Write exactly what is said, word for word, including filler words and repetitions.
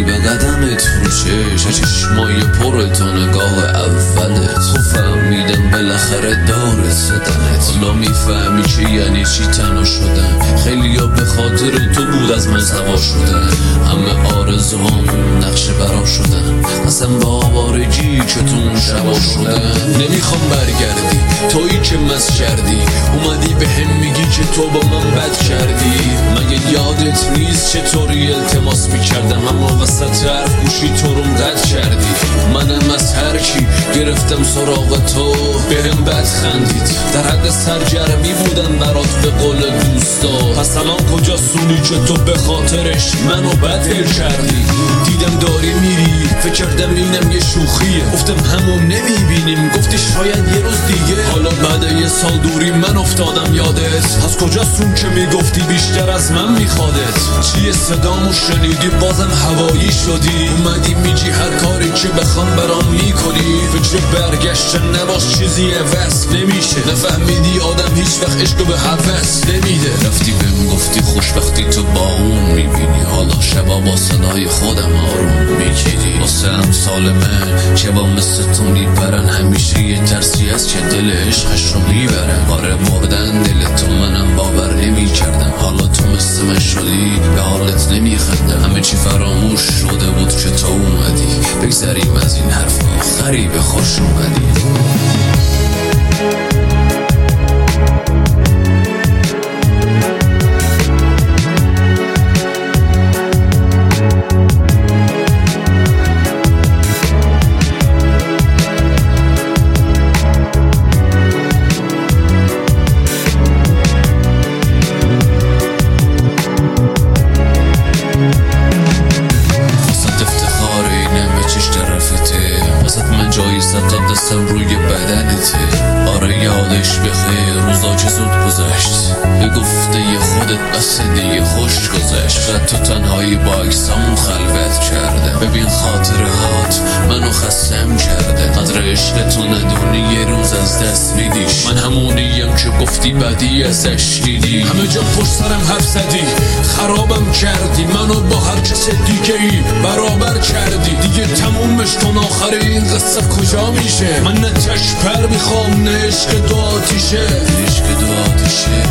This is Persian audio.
به قدمت فروشش چشمای پر تو نگاه اولت خب فهمیدم بالاخره داره صدنت حالا میفهمی که یعنی چی تنها شدن خیلیا به خاطر تو بود از من سوا شدن همه آرزوام نقشه برا شدن قسم به آوارگی که تو اون شبا شدن نمیخوام برگردی تویی که مست کردی اومدی به هم میگی که تو با من بد کردی مگه یادت نیست چطوری التماس میکردم اما وسط حرف گوشی تو رو قطع کردی منم از هر کی گرفتم سراغ تو بهم بد خندید در حد سرگرمی بودم برات به قول دوستا پس الان کجا سونی که تو به خاطرش منو بدل کردی دیدم داری میری فکر کردم اینم یه شوخیه گفتم همون نمیبینیم گفتی شاید یه روز دیگه حالا بعد یه سال دوری من افتادم یادت از کجا سون که میگفتی بیشتر از من میخوادت چیه صدامو شنیدی بازم هوایی شدی اومدی میگی هر کاری که بخوام برام میکنی فکر برگشتن نباش چیزی عوض نمیشه نفهمیدی آدم هیچ وقت عشقو به هوس نمیده رفتی بهم گفتی خوشبختی تو با اون میبینی حالا شبا با صدای خودم آروم میگیری واسه امثال من که با مثل تو میبرن همیشه یه ترسی از که دل عشقش رو میبرن باره بردن دل تو منم باور نمیکردم حالا تو مثل من شدی به حالت نمیخندم همه چی فراموش شده بود که تو اومدی بگذریم از این حرف آخری به خوش اومدی ستاد دستم روی بدنته آره یادش بخیر روزا که زود گذشت به گفته خودت بس دیگه خوش گذشت قد تو تنهایی با اکسامون خلوت کردم ببین خاطرهات منو خستم کرده قدر عشق تو ندونی یه روز از دست میدیش من همونیم که گفتی بدی ازش دیدی همه جا پشت سرم حرف زدی خرابم کردی منو با هر کس دیگه ای برابر کردی دیگه تمومش کن آخر این قصه کجا میشه من نه چشم پر میخوام نه عشق دو آتیشه عشق دو آتیشه